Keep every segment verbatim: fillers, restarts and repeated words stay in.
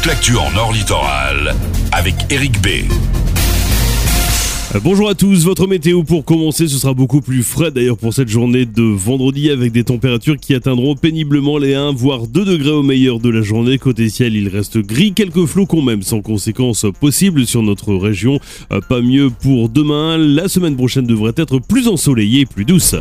toute l'actu en Nord Littoral avec Eric B. Bonjour à tous, votre météo pour commencer, ce sera beaucoup plus frais d'ailleurs pour cette journée de vendredi avec des températures qui atteindront péniblement les un voire deux degrés au meilleur de la journée. Côté ciel, il reste gris, quelques flocons même sans conséquences possibles sur notre région. Pas mieux pour demain, la semaine prochaine devrait être plus ensoleillée et plus douce.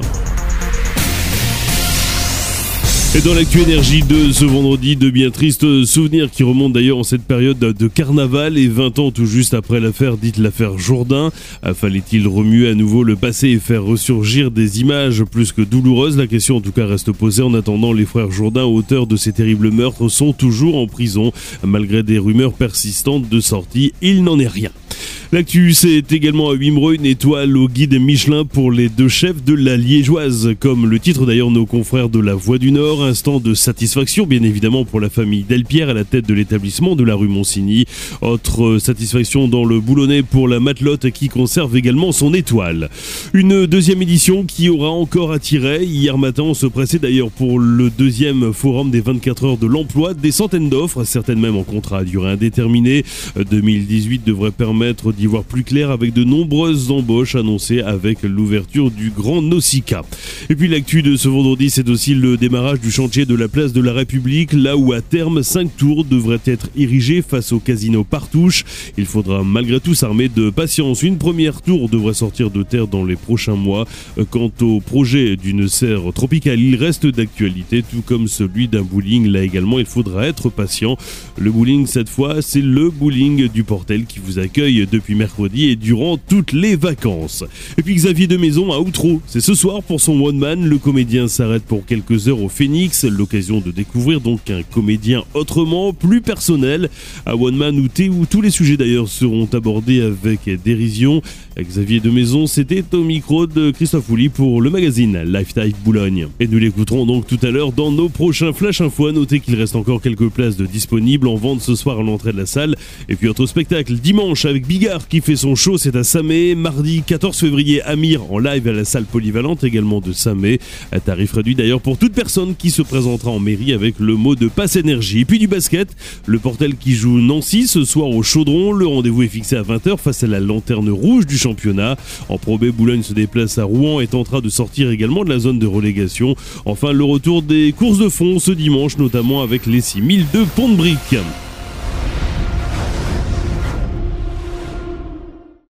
Et dans l'actu énergie de ce vendredi, de bien tristes souvenirs qui remontent d'ailleurs en cette période de carnaval et vingt ans tout juste après l'affaire dite l'affaire Jourdain. Fallait-il remuer à nouveau le passé et faire ressurgir des images plus que douloureuses? La question en tout cas reste posée. En attendant, les frères Jourdain, auteurs de ces terribles meurtres, sont toujours en prison. Malgré des rumeurs persistantes de sortie, il n'en est rien. L'actu, c'est également à Wimereux, une étoile au guide Michelin pour les deux chefs de la Liégeoise. Comme le titre d'ailleurs nos confrères de la Voix du Nord, instant de satisfaction bien évidemment pour la famille Delpierre à la tête de l'établissement de la rue Monsigny. Autre satisfaction dans le Boulonnais pour la matelote qui conserve également son étoile. Une deuxième édition qui aura encore attiré. Hier matin, on se pressait d'ailleurs pour le deuxième forum des vingt-quatre heures de l'emploi. Des centaines d'offres, certaines même en contrat à durée indéterminée. deux mille dix-huit devrait permettre d'y voir plus clair avec de nombreuses embauches annoncées avec l'ouverture du Grand Nausicaa. Et puis l'actu de ce vendredi, c'est aussi le démarrage du chantier de la place de la République, là où à terme cinq tours devraient être érigées face au casino Partouche. Il faudra malgré tout s'armer de patience. Une première tour devrait sortir de terre dans les prochains mois. Quant au projet d'une serre tropicale, il reste d'actualité, tout comme celui d'un bowling. Là également, il faudra être patient. Le bowling, cette fois, c'est le bowling du Portel qui vous accueille depuis mercredi et durant toutes les vacances. Et puis Xavier de Maison à Outreau, c'est ce soir pour son one man. Le comédien s'arrête pour quelques heures au Phénix, l'occasion de découvrir donc un comédien autrement, plus personnel. À one man où, où tous les sujets d'ailleurs seront abordés avec dérision. Xavier de Maison, c'était au micro de Christophe Houli pour le magazine Lifetime Boulogne. Et nous l'écouterons donc tout à l'heure dans nos prochains Flash Info. À noter qu'il reste encore quelques places de disponibles en vente ce soir à l'entrée de la salle. Et puis autre spectacle dimanche avec Bigard qui fait son show, c'est à Samé. Mardi quatorze février, Amir en live à la salle polyvalente également de Samé. À tarif réduit d'ailleurs pour toute personne qui se présentera en mairie avec le mot de passe énergie. Et puis du basket, le Portel qui joue Nancy ce soir au Chaudron. Le rendez-vous est fixé à vingt heures face à la lanterne rouge du championnat. En Pro B, Boulogne se déplace à Rouen et tentera de sortir également de la zone de relégation. Enfin, le retour des courses de fond ce dimanche, notamment avec les six mille de Pont-de-Brique.